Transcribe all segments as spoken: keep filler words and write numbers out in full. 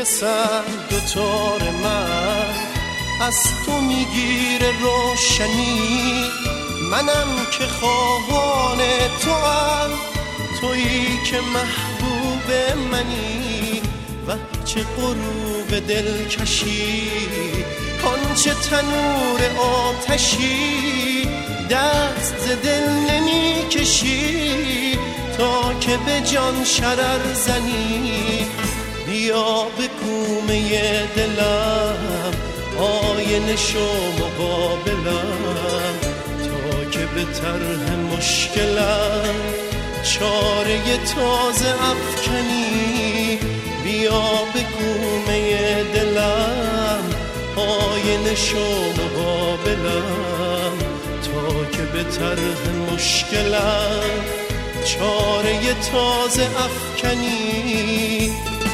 میرسن دوتار من، از تو میگیره روشنی، منم که خواهان تو هم، تویی که محبوب منی. و چه غروب دلکشی، آنچه تنور آتشی، دست ز دل نمی کشی تا که به جان شرر زنی. بیا به کومه دلم، آینه شو مقابلم، تا که به طرح مشکلم چاره تازه افکنی. بیا به کومه دلم، آینه شو مقابلم، تا که به طرح مشکلم چاره تازه افکنی.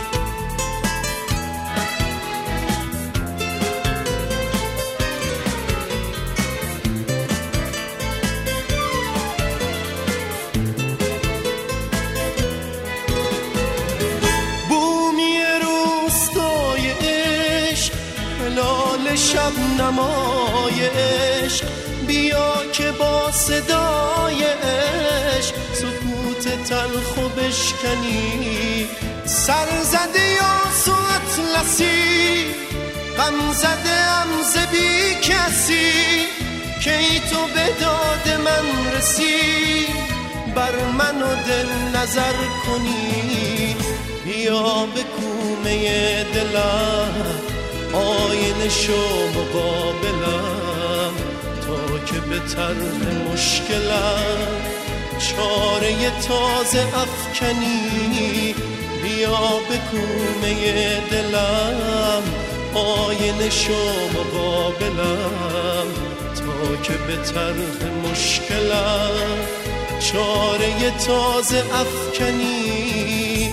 شب نمای عشق، بیا که با صدای عشق سکوت تلخ بشکنی. سر زده یا سو اطلسی، غم زده ام ز بی کسی، کی تو به داد من رسی، بر من و دل نظر کنی. بیا به کومه دلم، آینه شو مقابلم، تا که به طرح مشکلم چاره تازه افکنی. بیا به کومه دلم، آینه شو مقابلم، تا که به طرح مشکلم چاره تازه افکنی.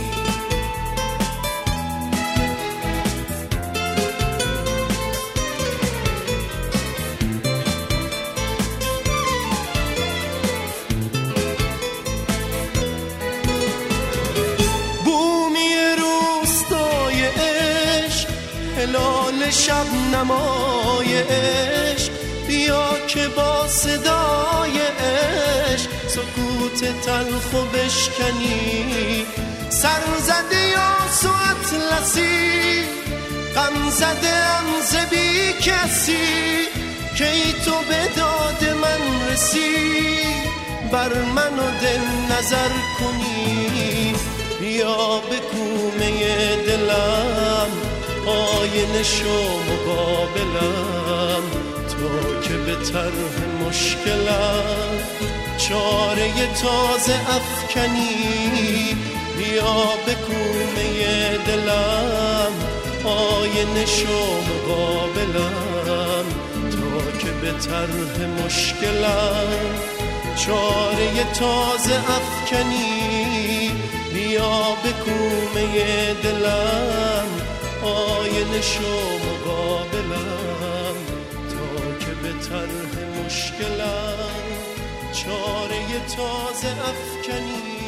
هلال شب نمای عشق، بیا که با صدای عشق سکوت تلخ بشکنی. سر زده یا سو اطلسی، غم زده ام ز بی کسی، کی تو به داد من رسی، بر من و دل نظر کنی. بیا به کومه دلم، آینه شو مقابلم، تا که به طرح مشکلم چاره تازه افکنی. بیا به کومه دلم، آینه شو مقابلم، تا که به طرح مشکلم چاره تازه افکنی. بیا به کومه دلم، آینه شو مقابلم، تا که به طرح مشکلم چاره تازه افکنی.